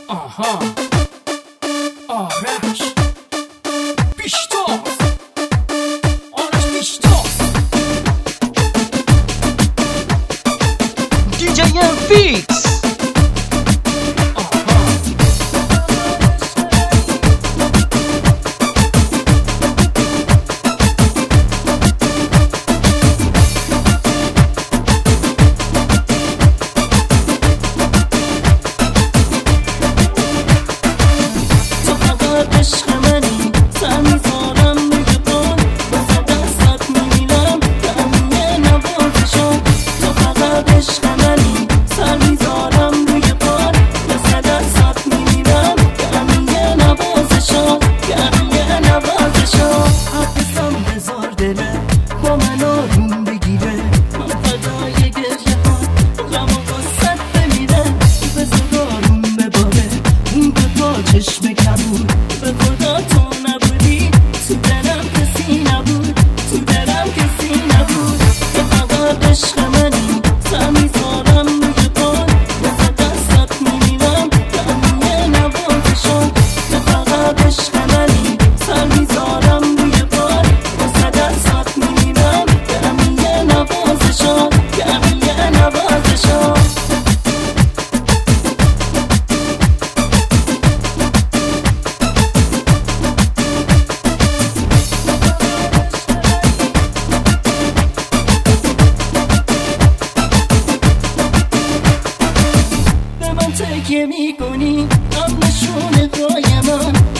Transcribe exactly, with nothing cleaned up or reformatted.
آها آرش پیشتاز آرش پیشتاز دی جی فیکس. چشم کبود به خدا تو نبودی، تو دلم کسی نبود، تو دلم کسی نبود. تو فقط عشق منی، سر میذارم روی پات، واسه دستت میمیرم دمی نوازشم. تو فقط عشق منی، سر میذارم روی پات، واسه دستت میمیرم دمی نوازشم، دمی نوازشم. تکیه میکنی هم نشونه قای من،